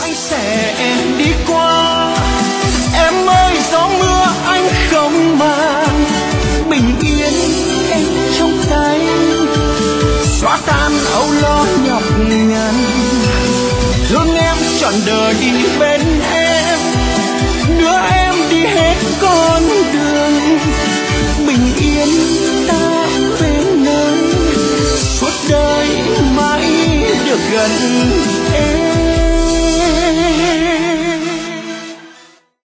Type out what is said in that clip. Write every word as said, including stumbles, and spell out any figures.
anh sẽ đi qua. Em ơi gió mưa anh không màng, bình yên em trong tay, xóa tan âu lo nhọc nhằn, thương em trọn đời bên em, đưa em đi hết con đường, bình yên ta về nơi, suốt đời mãi được gần em.